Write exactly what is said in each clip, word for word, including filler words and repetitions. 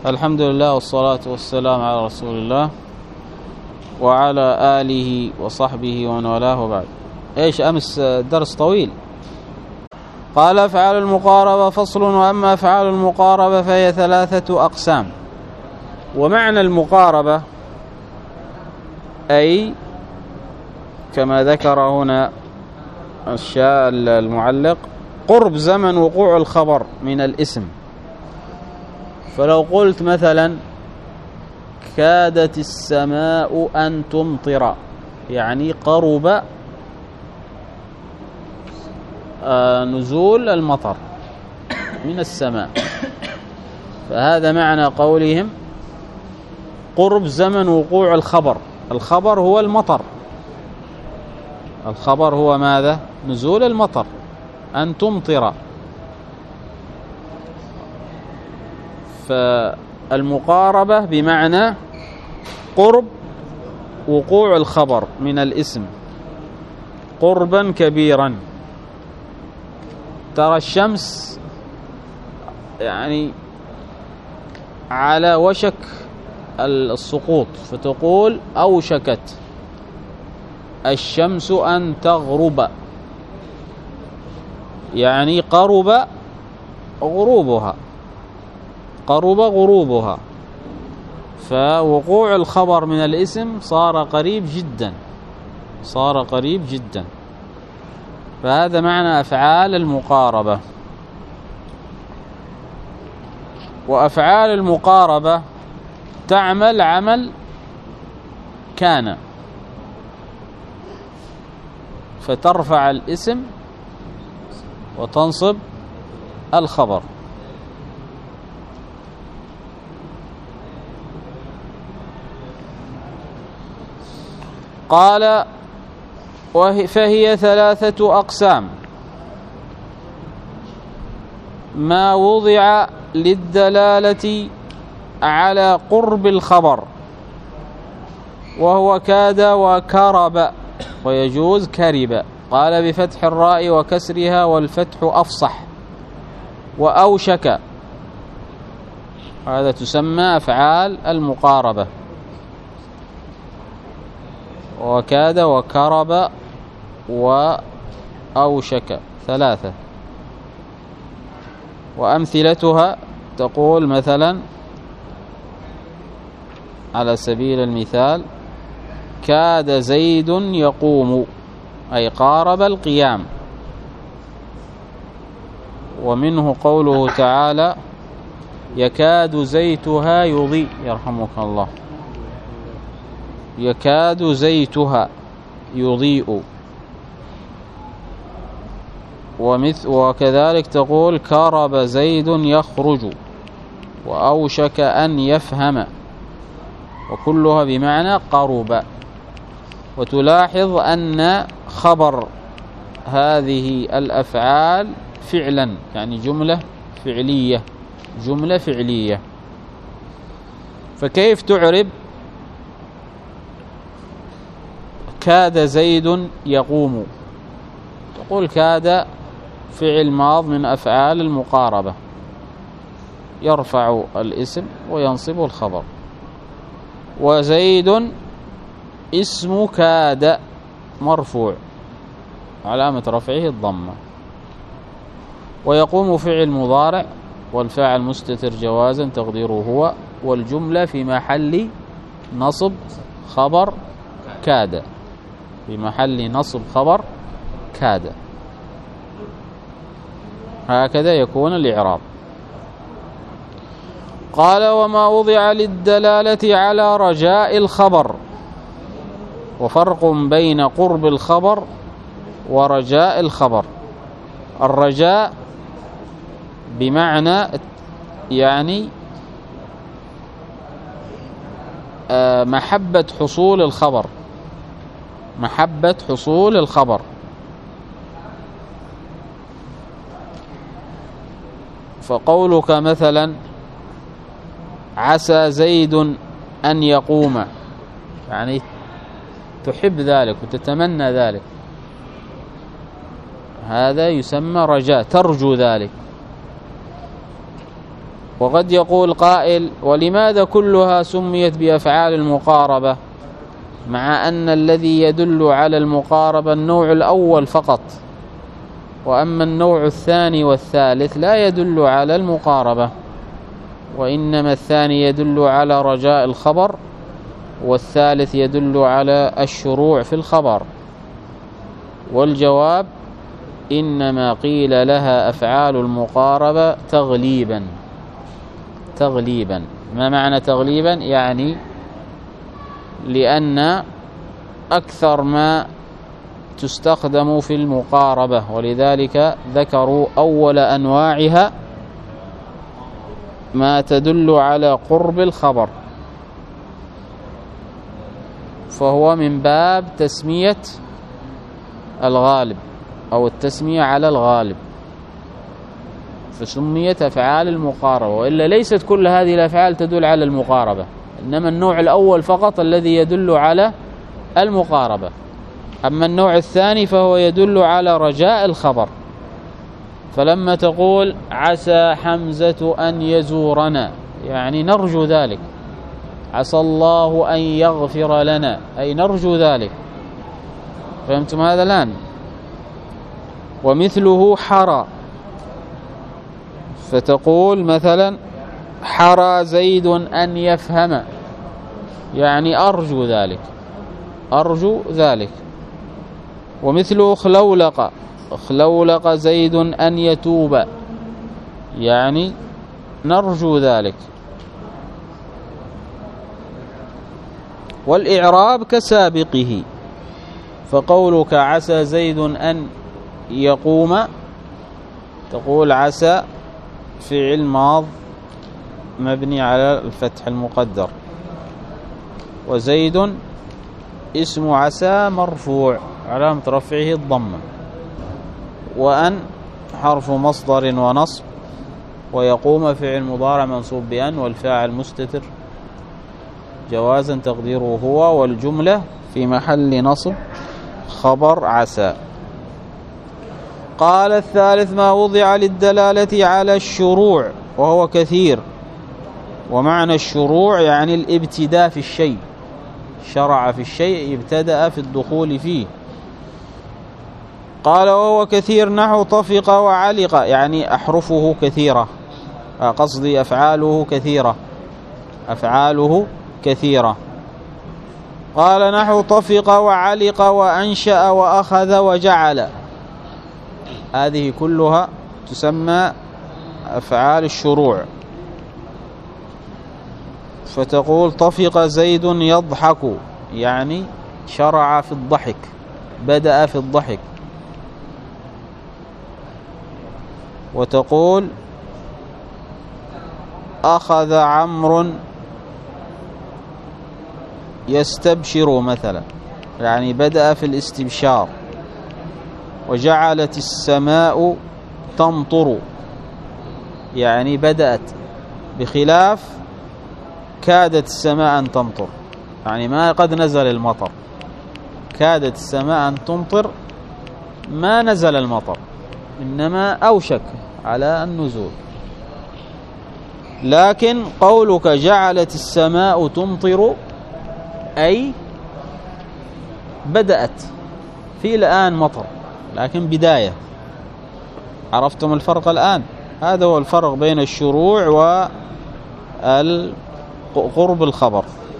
الحمد لله والصلاة والسلام على رسول الله وعلى آله وصحبه ومن والاه وبعد. ايش امس درس طويل. قال أفعال المقاربة فصل. وأما أفعال المقاربة فهي ثلاثة أقسام. ومعنى المقاربة أي كما ذكر هنا الشاء المعلق قرب زمن وقوع الخبر من الاسم. فلو قلت مثلا كادت السماء أن تمطر، يعني قرب نزول المطر من السماء، فهذا معنى قولهم قرب زمن وقوع الخبر. الخبر هو المطر، الخبر هو ماذا؟ نزول المطر، أن تمطر. فالمقاربة بمعنى قرب وقوع الخبر من الاسم قربا كبيرا. ترى الشمس يعني على وشك السقوط، فتقول أوشكت الشمس أن تغرب، يعني قرب غروبها، قرب غروبها. فوقوع الخبر من الاسم صار قريب جدا، صار قريب جدا. فهذا معنى أفعال المقاربة. وأفعال المقاربة تعمل عمل كان، فترفع الاسم وتنصب الخبر. قال فهي ثلاثة أقسام. ما وضع للدلالة على قرب الخبر وهو كاد وكرب، ويجوز كرب. قال بفتح الراء وكسرها والفتح أفصح. وأوشك، هذا تسمى أفعال المقاربة. وكاد وكرب وأوشك ثلاثة. وأمثلتها تقول مثلا على سبيل المثال كاد زيد يقوم، أي قارب القيام. ومنه قوله تعالى يكاد زيتها يضيء، يرحمك الله، يكاد زيتها يضيء. ومثل وكذلك تقول كرب زيد يخرج، وأوشك أن يفهم، وكلها بمعنى قرب. وتلاحظ أن خبر هذه الأفعال فعلا، يعني جملة فعلية، جملة فعلية. فكيف تعرب كاد زيد يقوم؟ تقول كاد فعل ماض من أفعال المقاربة، يرفع الاسم وينصب الخبر. وزيد اسم كاد مرفوع علامة رفعه الضمة. ويقوم فعل مضارع والفاعل مستتر جوازا تقديره هو، والجملة في محل نصب خبر كاد، في محل نصب خبر كاد. هكذا يكون الإعراب. قال وما وضع للدلالة على رجاء الخبر. وفرق بين قرب الخبر ورجاء الخبر. الرجاء بمعنى يعني محبة حصول الخبر، محبة حصول الخبر. فقولك مثلا عسى زيد أن يقوم، يعني تحب ذلك وتتمنى ذلك، هذا يسمى رجاء، ترجو ذلك. وقد يقول قائل: ولماذا كلها سميت بأفعال المقاربة مع أن الذي يدل على المقاربة النوع الأول فقط، وأما النوع الثاني والثالث لا يدل على المقاربة، وإنما الثاني يدل على رجاء الخبر والثالث يدل على الشروع في الخبر؟ والجواب: إنما قيل لها أفعال المقاربة تغليبا. تغليبا ما معنى تغليبا؟ يعني لأن أكثر ما تستخدم في المقاربة، ولذلك ذكروا أول أنواعها ما تدل على قرب الخبر، فهو من باب تسمية الغالب أو التسمية على الغالب، فسميت أفعال المقاربة، وإلا ليست كل هذه الأفعال تدل على المقاربة، إنما النوع الأول فقط الذي يدل على المقاربة، أما النوع الثاني فهو يدل على رجاء الخبر. فلما تقول: عسى حمزة أن يزورنا، يعني نرجو ذلك. عسى الله أن يغفر لنا، أي نرجو ذلك. فهمتم هذا الآن؟ ومثله حرى، فتقول مثلا: حرى زيد أن يفهم، يعني أرجو ذلك، أرجو ذلك. ومثله خلولق، خلولق زيد أن يتوب، يعني نرجو ذلك. والإعراب كسابقه، فقولك: عسى زيد أن يقوم، تقول: عسى فعل ماض مبني على الفتح المقدر، وزيد اسم عسى مرفوع علامة رفعه الضمة، وأن حرف مصدر ونصب، ويقوم فعل مضارع منصوب بأن، والفاعل مستتر جوازا تقديره هو، والجملة في محل نصب خبر عسى. قال: الثالث ما وضع للدلالة على الشروع، وهو كثير. ومعنى الشروع يعني الابتداء في الشيء، شرع في الشيء، ابتدأ في الدخول فيه. قال: وهو كثير نحو طفق وعلق، يعني أحرفه كثيرة، قصدي أفعاله كثيرة، أفعاله كثيرة. قال: نحو طفق وعلق وأنشأ وأخذ وجعل، هذه كلها تسمى أفعال الشروع. فتقول: طفق زيد يضحك، يعني شرع في الضحك، بدأ في الضحك. وتقول: أخذ عمرو يستبشر مثلا، يعني بدأ في الاستبشار. وجعلت السماء تمطر، يعني بدأت، بخلاف كادت السماء أن تمطر، يعني ما قد نزل المطر. كادت السماء أن تمطر، ما نزل المطر، إنما أوشك على النزول. لكن قولك جعلت السماء تمطر، أي بدأت في الآن مطر، لكن بداية. عرفتم الفرق الآن؟ هذا هو الفرق بين الشروع وقرب الخبر.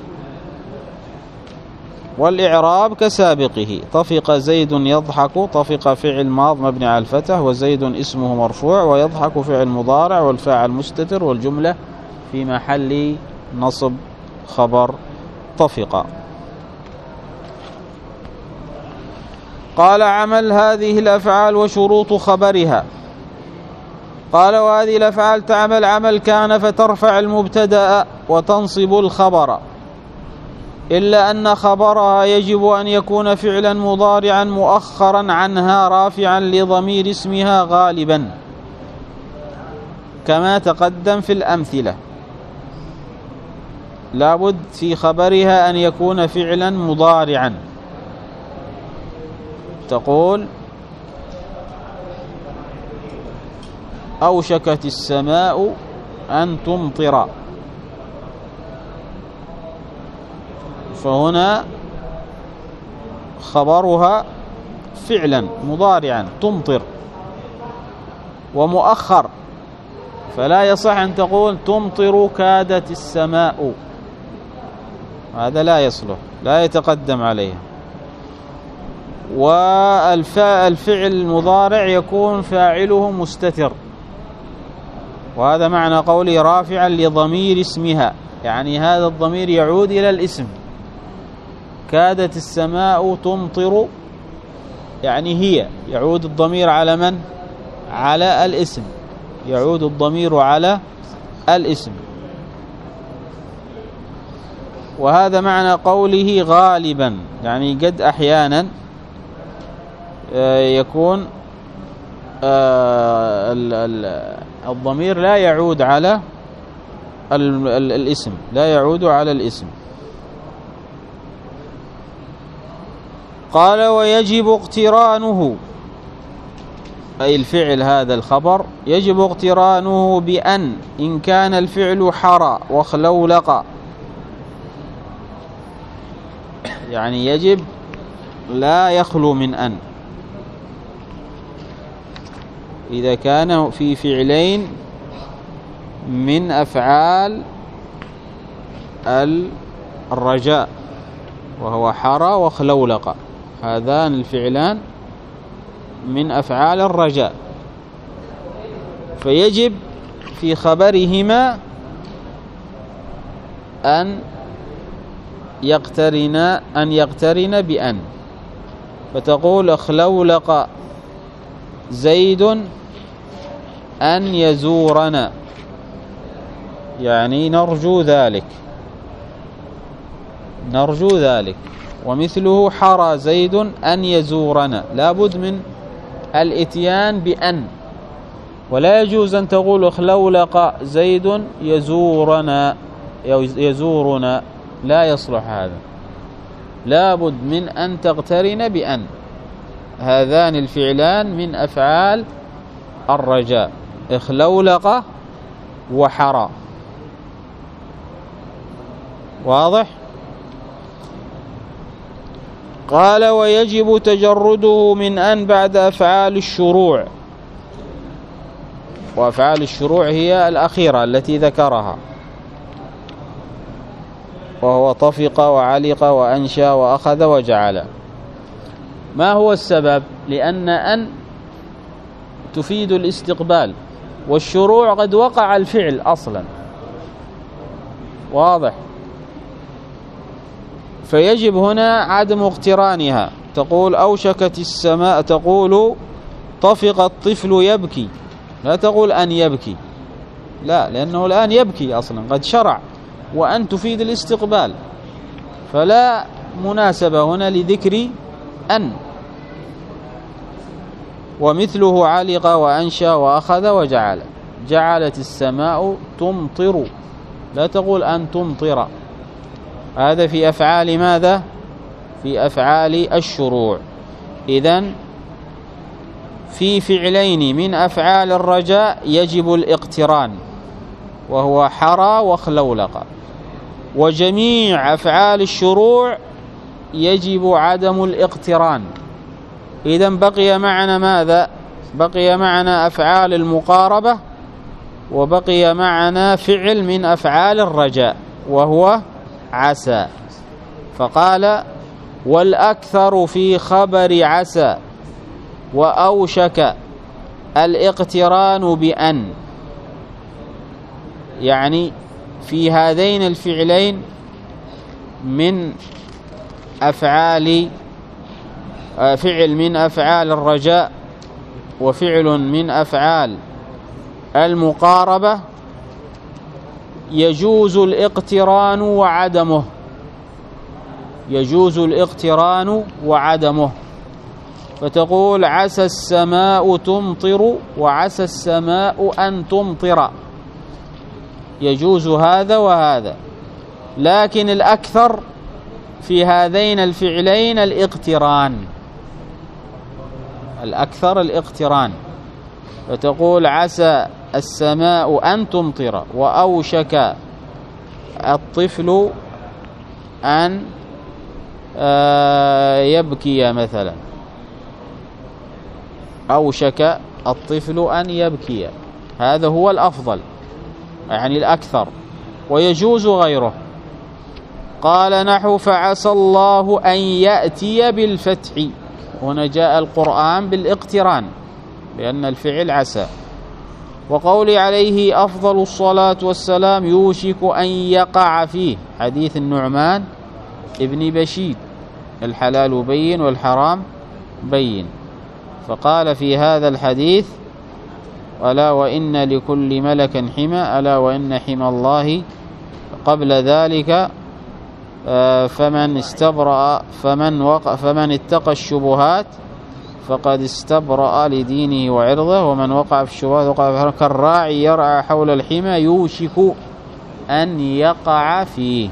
والإعراب كسابقه، طفق زيد يضحك، طفق فعل ماض مبني على الفتح، وزيد اسمه مرفوع، ويضحك فعل مضارع، والفاعل مستتر، والجملة في محل نصب خبر طفق. قال: عمل هذه الأفعال وشروط خبرها. قال: وهذه الأفعال تعمل عمل كان فترفع المبتدأ وتنصب الخبر، إلا أن خبرها يجب أن يكون فعلا مضارعا مؤخرا عنها رافعا لضمير اسمها غالبا، كما تقدم في الأمثلة. لابد في خبرها أن يكون فعلا مضارعا. تقول: أوشكت السماء أن تمطر. فهنا خبرها فعلا مضارعا تمطر ومؤخر، فلا يصح أن تقول تمطر كادت السماء، هذا لا يصلح، لا يتقدم عليها. والفعل المضارع يكون فاعله مستتر، وهذا معنى قولي رافعا لضمير اسمها، يعني هذا الضمير يعود إلى الاسم. كادت السماء تمطر، يعني هي، يعود الضمير على من؟ على الاسم، يعود الضمير على الاسم. وهذا معنى قوله غالبا، يعني قد أحيانا يكون الضمير لا يعود على الاسم، لا يعود على الاسم. قال ويجب اقترانه، أي الفعل هذا الخبر يجب اقترانه بأن إن كان الفعل حرى وخلولق، يعني يجب لا يخلو من أن، إذا كان في فعلين من أفعال الرجاء وهو حرى وخلولق، هذان الفعلان من أفعال الرجاء، فيجب في خبرهما أن يقترن أن يقترن بأن، فتقول أخلولق زيد أن يزورنا، يعني نرجو ذلك، نرجو ذلك. ومثله حرى زيد أن يزورنا، لابد من الاتيان بأن، ولا يجوز أن تقول أخلولق زيد يزورنا يزورنا، لا يصلح هذا، لابد من أن تقترن بأن. هذان الفعلان من أفعال الرجاء، اخلولق وحرى. واضح؟ قال ويجب تجرده من أن بعد أفعال الشروع، وأفعال الشروع هي الأخيرة التي ذكرها، وهو طفق وعلق وأنشأ وأخذ وجعل. ما هو السبب؟ لأن أن تفيد الاستقبال، والشروع قد وقع الفعل أصلا. واضح؟ فيجب هنا عدم اقترانها. تقول أوشكت السماء، تقول طفق الطفل يبكي، لا تقول أن يبكي، لا، لأنه الآن يبكي أصلا قد شرع، وأن تفيد الاستقبال، فلا مناسبة هنا لذكر أن. ومثله علق وأنشأ وأخذ وجعل، جعلت السماء تمطر، لا تقول أن تمطر. هذا في أفعال ماذا؟ في أفعال الشروع. إذن في فعلين من أفعال الرجاء يجب الاقتران، وهو حرى وخلولق، وجميع أفعال الشروع يجب عدم الاقتران. إذن بقي معنا ماذا؟ بقي معنا أفعال المقاربة، وبقي معنا فعل من أفعال الرجاء وهو عسى. فقال والأكثر في خبر عسى وأوشك الاقتران بأن، يعني في هذين الفعلين من أفعال فعل من أفعال الرجاء وفعل من أفعال المقاربة يجوز الاقتران وعدمه، يجوز الاقتران وعدمه. فتقول عسى السماء تمطر وعسى السماء أن تمطر، يجوز هذا وهذا، لكن الأكثر في هذين الفعلين الاقتران، الأكثر الاقتران. فتقول عسى السماء أن تمطر، وأوشك الطفل أن يبكي مثلا، أوشك الطفل أن يبكي، هذا هو الأفضل يعني الأكثر، ويجوز غيره. قال نحو فعسى الله أن يأتي بالفتح، هنا جاء القرآن بالاقتران لأن الفعل عسى. وقولي عليه أفضل الصلاة والسلام يوشك أن يقع فيه، حديث النعمان ابن بشير الحلال بين والحرام بين. فقال في هذا الحديث ألا وإن لكل ملك حمى، ألا وإن حمى الله قبل ذلك فمن استبرأ فمن وقع فمن اتقى الشبهات فقد استبرأ لدينه وعرضه، ومن وقع في الشبهات وقع في كالراعي يرعى حول الحمى يوشك أن يقع فيه.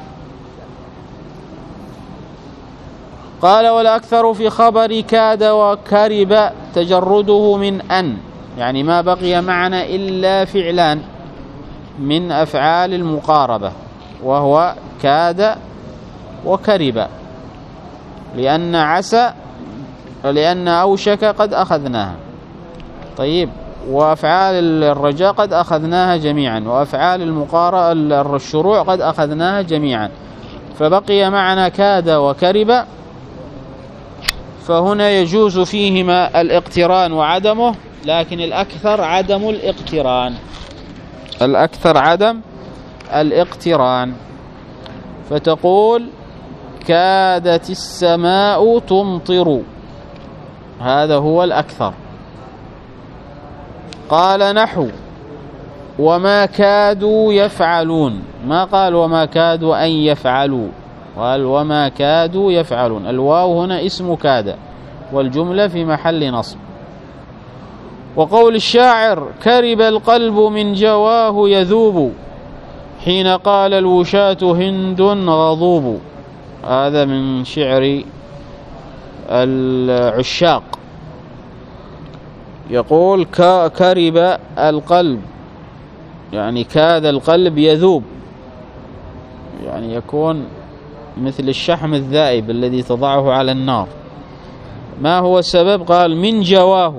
قال والأكثر في خبر كاد وكرب تجرده من أن، يعني ما بقي معنا إلا فعلان من أفعال المقاربة، وهو كاد وكرب، لأن عسى لأن أوشك قد أخذناها. طيب، وأفعال الرجاء قد أخذناها جميعا، وأفعال المقاربة الشروع قد أخذناها جميعا، فبقي معنا كاد وكرب، فهنا يجوز فيهما الاقتران وعدمه، لكن الأكثر عدم الاقتران، الأكثر عدم الاقتران. فتقول كادت السماء تمطر، هذا هو الأكثر. قال نحو وما كادوا يفعلون، ما قال وما كادوا أن يفعلوا، قال وما كادوا يفعلون. الواو هنا اسم كاد، والجملة في محل نصب. وقول الشاعر كرب القلب من جواه يذوب، حين قال الوشاة هند غضوب، هذا من شعر العشاق. يقول كرب القلب يعني كاد القلب يذوب، يعني يكون مثل الشحم الذائب الذي تضعه على النار. ما هو السبب؟ قال من جواه،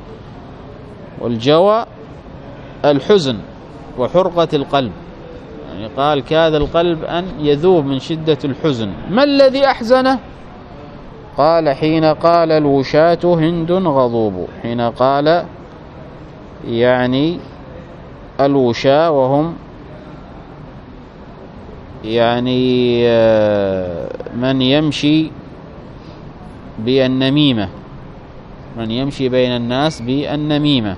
والجوى الحزن وحرقة القلب، يعني قال كاد القلب أن يذوب من شدة الحزن. ما الذي أحزنه؟ قال حين قال الوشاة هند غضوب، حين قال يعني الوشاة وهم يعني من يمشي بالنميمة، من يمشي بين الناس بالنميمة،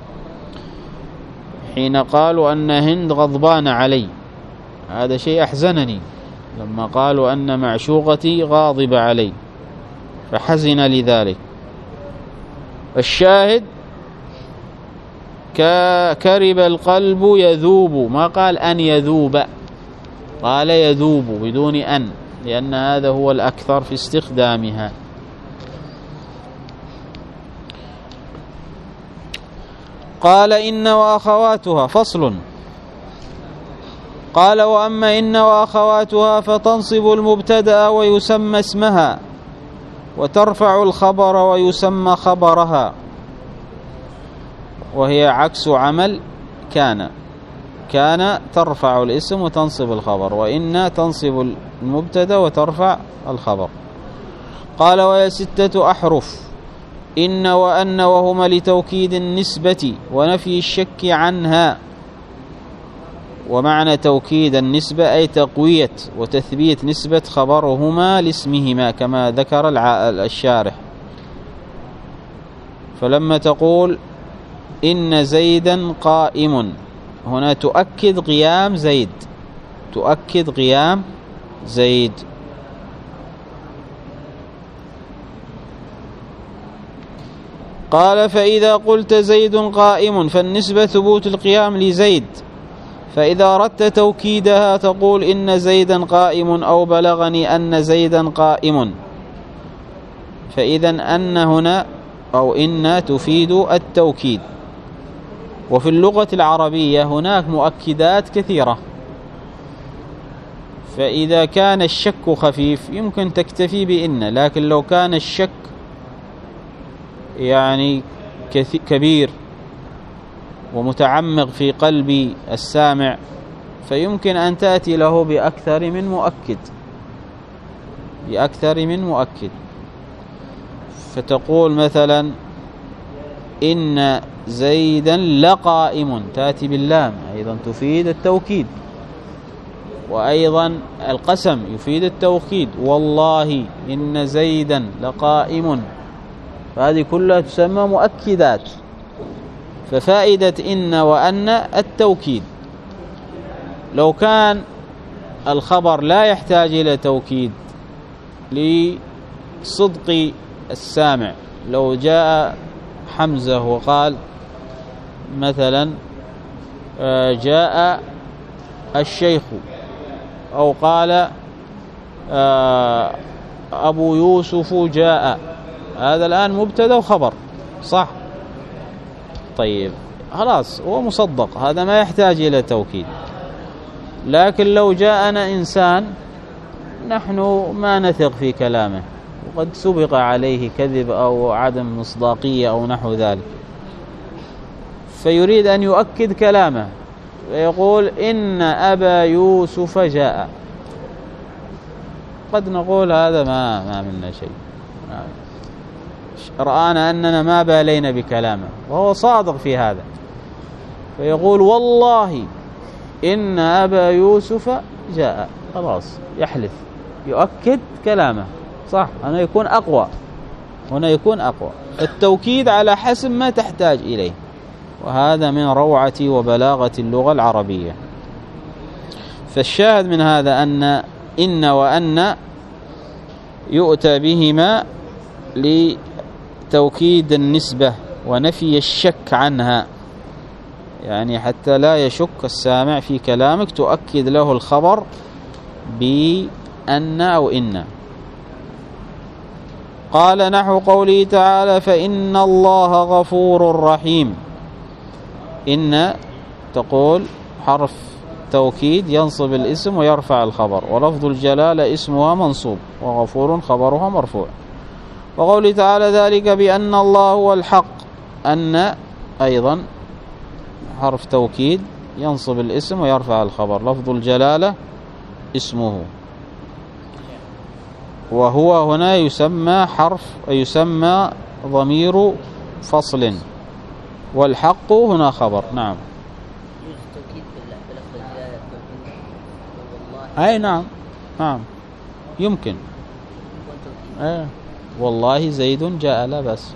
حين قالوا أن هند غضبان علي، هذا شيء أحزنني لما قالوا أن معشوقتي غاضبة علي فحزن لذلك. الشاهد كرب القلب يذوب، ما قال أن يذوب، قال يذوب بدون أن، لأن هذا هو الأكثر في استخدامها. قال إن وأخواتها فصل. قال وأما إن وأخواتها فتنصب المبتدأ ويسمى اسمها، وترفع الخبر ويسمى خبرها، وهي عكس عمل كان. كان ترفع الاسم وتنصب الخبر، وإن تنصب المبتدأ وترفع الخبر. قال وهي ستة أحرف، إن وأن، وهما لتوكيد النسبة ونفي الشك عنها. ومعنى توكيد النسبة أي تقوية وتثبيت نسبة خبرهما لاسمهما كما ذكر الشارح. فلما تقول إن زيدا قائم، هنا تؤكد قيام زيد، تؤكد قيام زيد. قال فإذا قلت زيد قائم فالنسبة ثبوت القيام لزيد، فإذا أردت توكيدها تقول إن زيدا قائم أو بلغني أن زيدا قائم. فإذا أن هنا أو إن تفيد التوكيد، وفي اللغة العربية هناك مؤكدات كثيرة، فإذا كان الشك خفيف يمكن تكتفي بإن، لكن لو كان الشك يعني كبير ومتعمق في قلب السامع فيمكن أن تأتي له بأكثر من مؤكد بأكثر من مؤكد فتقول مثلا إن زيدا لقائم، تأتي باللام أيضا تفيد التوكيد، وأيضا القسم يفيد التوكيد، والله إن زيدا لقائم، فهذه كلها تسمى مؤكدات. ففائدة إن وأن التوكيد. لو كان الخبر لا يحتاج إلى توكيد لصدق السامع، لو جاء حمزة وقال مثلا جاء الشيخ، أو قال أبو يوسف جاء، هذا الآن مبتدأ وخبر صح؟ طيب خلاص هو مصدق، هذا ما يحتاج إلى توكيد. لكن لو جاءنا إنسان نحن ما نثق في كلامه وقد سبق عليه كذب أو عدم مصداقية أو نحو ذلك، فيريد أن يؤكد كلامه فيقول إن أبا يوسف جاء، قد نقول هذا ما ما منا شيء، رآنا أننا ما بالينا بكلامه وهو صادق في هذا، فيقول والله إن أبا يوسف جاء، خلاص يحلف يؤكد كلامه صح، هنا يكون أقوى، هنا يكون أقوى. التوكيد على حسب ما تحتاج إليه، وهذا من روعة وبلاغة اللغة العربية. فالشاهد من هذا أن إن وأن يؤتى بهما لتوكيد النسبة ونفي الشك عنها، يعني حتى لا يشك السامع في كلامك تؤكد له الخبر بأن أو إن. قال نحو قوله تعالى فإن الله غفور رحيم. إن تقول حرف توكيد ينصب الاسم ويرفع الخبر، ولفظ الجلالة اسمها منصوب وغفور خبرها مرفوع. وقوله تعالى ذلك بأن الله هو الحق، أن أيضا حرف توكيد ينصب الاسم ويرفع الخبر، لفظ الجلالة اسمه، وهو هنا يسمى حرف يسمى ضمير فصل، والحق هنا خبر. نعم أي نعم نعم يمكن أي والله زيد جاء لا بأس،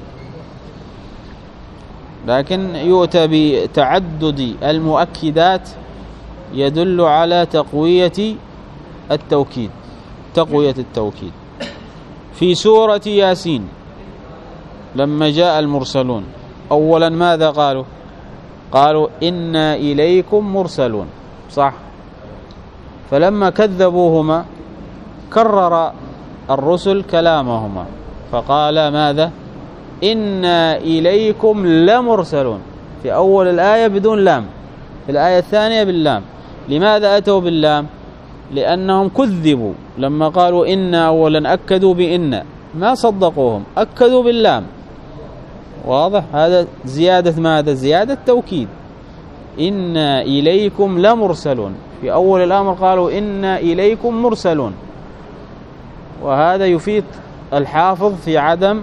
لكن يؤتى بتعدد المؤكدات يدل على تقوية التوكيد تقوية التوكيد. في سورة ياسين لما جاء المرسلون أولا ماذا قالوا؟ قالوا إنا إليكم مرسلون صح، فلما كذبوهما كرر الرسل كلامهما فقال ماذا؟ إنا إليكم لمرسلون، في أول الآية بدون لام، في الآية الثانية باللام. لماذا أتوا باللام؟ لأنهم كذبوا لما قالوا إنا أولا أكدوا بإن، ما صدقوهم أكدوا باللام، واضح؟ هذا زيادة ماذا؟ زيادة توكيد. إنا إليكم لمرسلون، في أول الأمر قالوا إنا إليكم مرسلون، وهذا يفيد الحافظ في عدم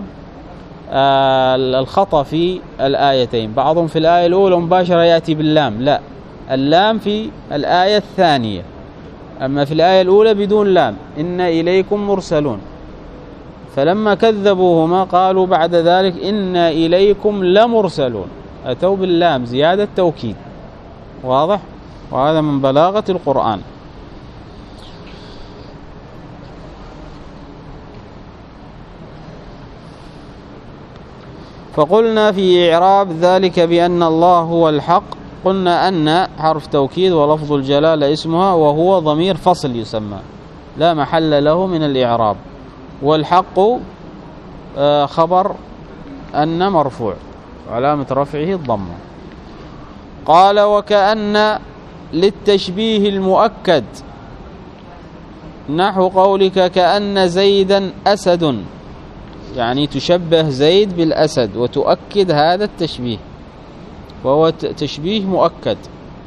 الخطأ في الآيتين. بعضهم في الآية الأولى مباشرة يأتي باللام، لا، اللام في الآية الثانية، أما في الآية الأولى بدون لام إنا إليكم مرسلون. فلما كذبوهما قالوا بعد ذلك إنا إليكم لمرسلون، أتوا باللام زيادة توكيد، واضح؟ وهذا من بلاغة القرآن. فقلنا في إعراب ذلك بأن الله هو الحق، قلنا أن حرف توكيد ولفظ الجلالة اسمها، وهو ضمير فصل يسمى لا محل له من الإعراب، والحق خبر أن مرفوع علامة رفعه الضمة. قال وكأن للتشبيه المؤكد نحو قولك كأن زيدا أسد، يعني تشبه زيد بالأسد وتؤكد هذا التشبيه، وهو تشبيه مؤكد.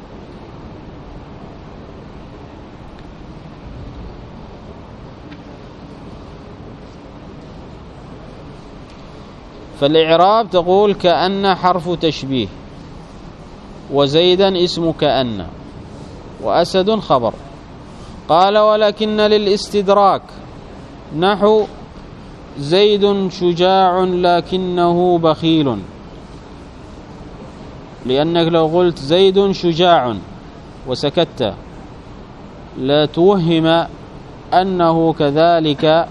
فالإعراب تقول كأن حرف تشبيه، وزيدا اسم كأن، وأسد خبر. قال ولكن للاستدراك نحو زيد شجاع لكنه بخيل، لأنك لو قلت زيد شجاع وسكت لا توهم أنه كذلك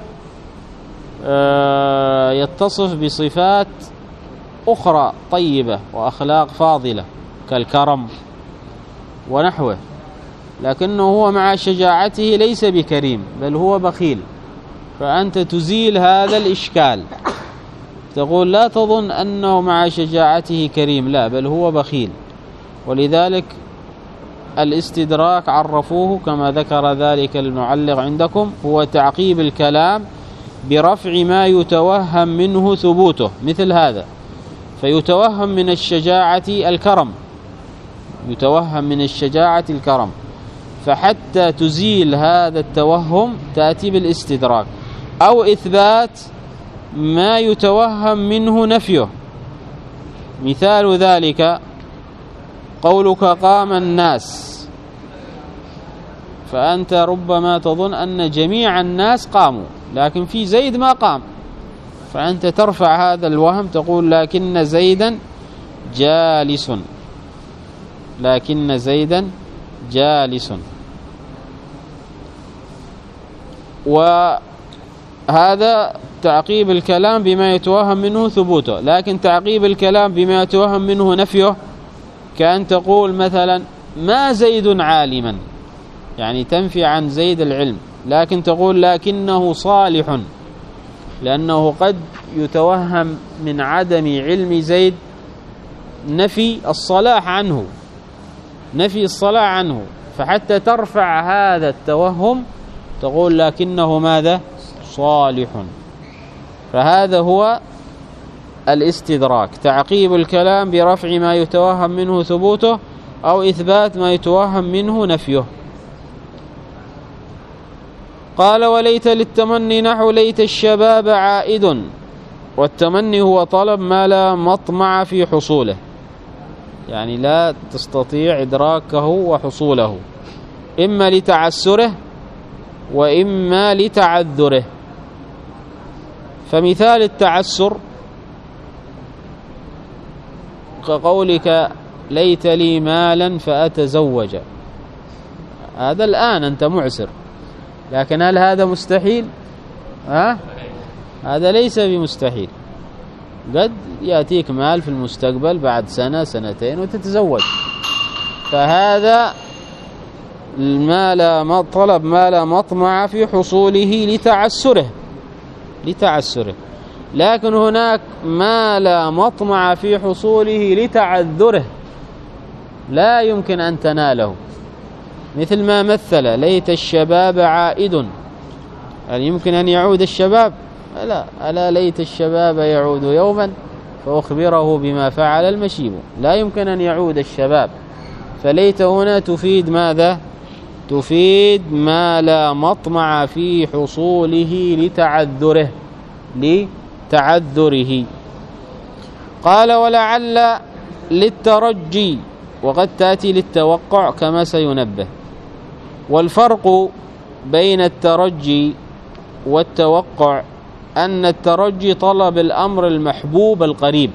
يتصف بصفات أخرى طيبة وأخلاق فاضلة كالكرم ونحوه، لكنه هو مع شجاعته ليس بكريم بل هو بخيل، فأنت تزيل هذا الإشكال، تقول لا تظن أنه مع شجاعته كريم، لا بل هو بخيل. ولذلك الاستدراك عرفوه كما ذكر ذلك المعلق عندكم هو تعقيب الكلام برفع ما يتوهم منه ثبوته، مثل هذا، فيتوهم من الشجاعة الكرم، يتوهم من الشجاعة الكرم، فحتى تزيل هذا التوهم تأتي بالاستدراك، أو إثبات ما يتوهم منه نفيه. مثال ذلك قولك قام الناس، فأنت ربما تظن أن جميع الناس قاموا لكن في زيد ما قام، فأنت ترفع هذا الوهم تقول لكن زيدا جالس، لكن زيدا جالس. وهذا تعقيب الكلام بما يتوهم منه ثبوته، لكن تعقيب الكلام بما يتوهم منه نفيه كأن تقول مثلا ما زيد عالما، يعني تنفي عن زيد العلم، لكن تقول لكنه صالح، لأنه قد يتوهم من عدم علم زيد نفي الصلاح عنه، نفي الصلاح عنه، فحتى ترفع هذا التوهم تقول لكنه ماذا؟ صالح. فهذا هو الاستدراك، تعقيب الكلام برفع ما يتوهم منه ثبوته أو إثبات ما يتوهم منه نفيه. قال وليت للتمني نحو ليت الشباب عائد، والتمني هو طلب ما لا مطمع في حصوله، يعني لا تستطيع إدراكه وحصوله، إما لتعسره وإما لتعذره. فمثال التعسر كقولك ليت لي مالا فأتزوج، هذا الآن أنت معسر، لكن هل هذا مستحيل؟ ها؟ هذا ليس بمستحيل، قد يأتيك مال في المستقبل بعد سنة سنتين وتتزوج، فهذا ما لا طلب ما لا مطمع في حصوله لتعسره لتعسره لكن هناك ما لا مطمع في حصوله لتعذره، لا يمكن أن تناله، مثل ما مثل ليت الشباب عائد، هل يمكن أن يعود الشباب؟ لا، ألا ليت الشباب يعود يوما فأخبره بما فعل المشيب، لا يمكن أن يعود الشباب. فليت هنا تفيد ماذا؟ تفيد ما لا مطمع في حصوله لتعذره لتعذره. قال ولعل للترجي، وقد تأتي للتوقع كما سينبه. والفرق بين الترجي والتوقع أن الترجي طلب الأمر المحبوب القريب،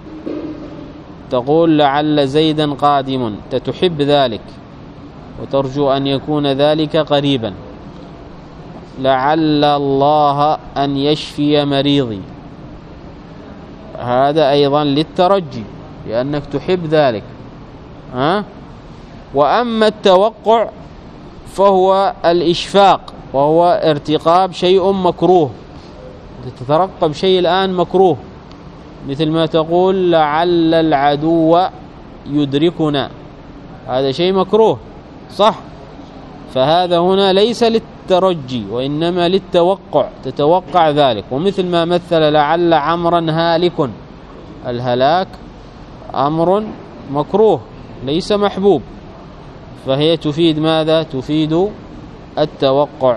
تقول لعل زيدا قادم، تحب ذلك وترجو أن يكون ذلك قريبا. لعل الله أن يشفي مريضي، هذا أيضا للترجي لأنك تحب ذلك. ها؟ وأما التوقع فهو الإشفاق، وهو ارتقاب شيء مكروه، تترقب شيء الآن مكروه، مثل ما تقول لعل العدو يدركنا، هذا شيء مكروه صح. فهذا هنا ليس للترجي وإنما للتوقع، تتوقع ذلك. ومثل ما مثل لعل عمرا هالك، الهلاك أمر مكروه ليس محبوب، فهي تفيد ماذا؟ تفيد التوقع.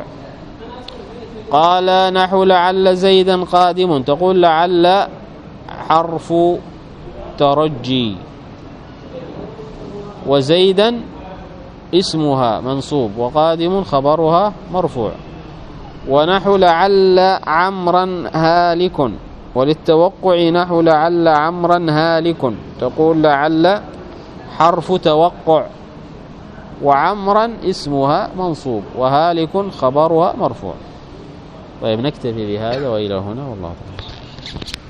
قال نحو لعل زيدا قادم، تقول لعل حرف ترجي وزيدا اسمها منصوب وقادم خبرها مرفوع. ونحو لعل عمرا هالك، وللتوقع نحو لعل عمرا هالك، تقول لعل حرف توقع وعمرا اسمها منصوب وهالك خبرها مرفوع. طيب نكتفي بهذا وإلى هنا والله تعالى.